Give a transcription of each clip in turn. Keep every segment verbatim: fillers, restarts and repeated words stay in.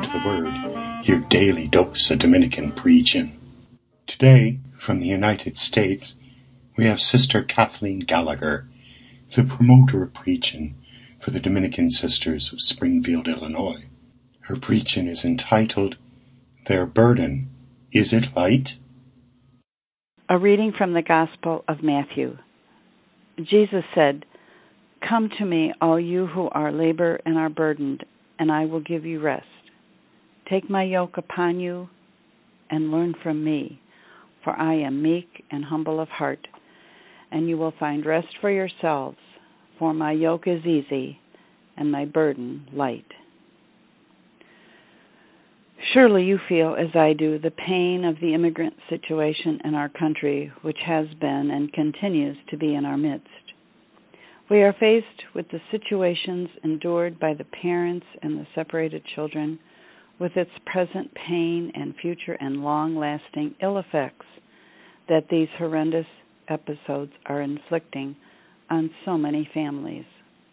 into the Word, your daily dose of Dominican preaching. Today, from the United States, we have Sister Kathleen Gallagher, the promoter of preaching for the Dominican Sisters of Springfield, Illinois. Her preaching is entitled, Their Burden, Is It Light? A reading from the Gospel of Matthew. Jesus said, "Come to me, all you who are labor and are burdened, and I will give you rest. Take my yoke upon you and learn from me, for I am meek and humble of heart, and you will find rest for yourselves, for my yoke is easy and my burden light." Surely you feel, as I do, the pain of the immigrant situation in our country, which has been and continues to be in our midst. We are faced with the situations endured by the parents and the separated children, with its present pain and future and long-lasting ill effects that these horrendous episodes are inflicting on so many families.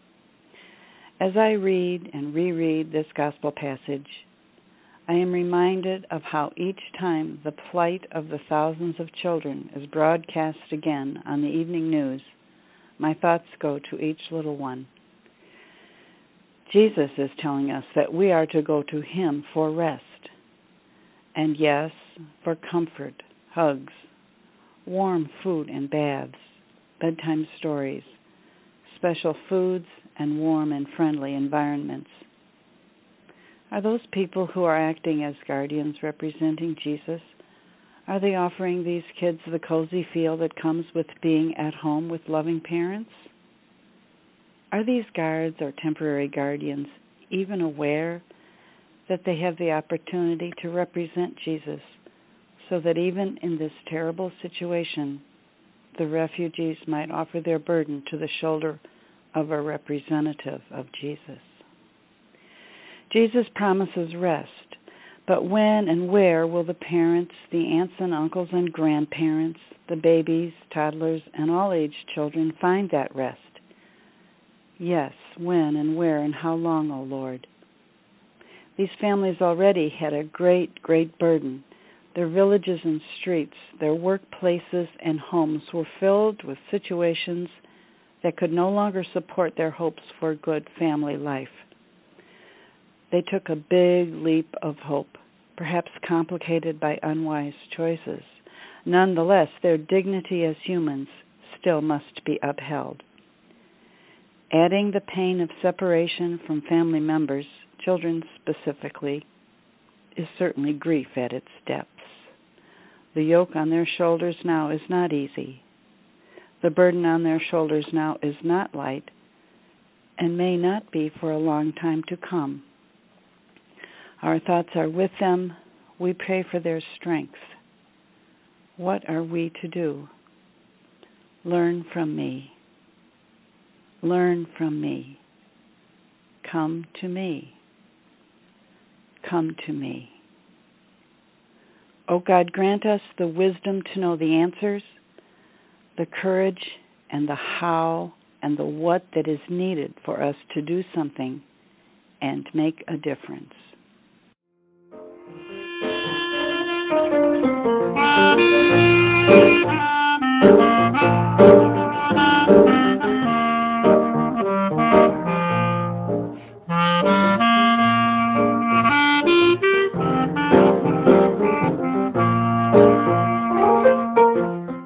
As I read and reread this gospel passage, I am reminded of how each time the plight of the thousands of children is broadcast again on the evening news, my thoughts go to each little one. Jesus is telling us that we are to go to Him for rest, and yes, for comfort, hugs, warm food and baths, bedtime stories, special foods, and warm and friendly environments. Are those people who are acting as guardians representing Jesus? Are they offering these kids the cozy feel that comes with being at home with loving parents? Are these guards or temporary guardians even aware that they have the opportunity to represent Jesus, so that even in this terrible situation, the refugees might offer their burden to the shoulder of a representative of Jesus? Jesus promises rest, but when and where will the parents, the aunts and uncles and grandparents, the babies, toddlers, and all-age children find that rest? Yes, when and where and how long, O Lord? These families already had a great, great burden. Their villages and streets, their workplaces and homes were filled with situations that could no longer support their hopes for good family life. They took a big leap of hope, perhaps complicated by unwise choices. Nonetheless, their dignity as humans still must be upheld. Adding the pain of separation from family members, children specifically, is certainly grief at its depths. The yoke on their shoulders now is not easy. The burden on their shoulders now is not light, and may not be for a long time to come. Our thoughts are with them. We pray for their strength. What are we to do? Learn from me. Learn from me. Come to me. Come to me. O God, grant us the wisdom to know the answers, the courage and the how and the what that is needed for us to do something and make a difference. Thank you.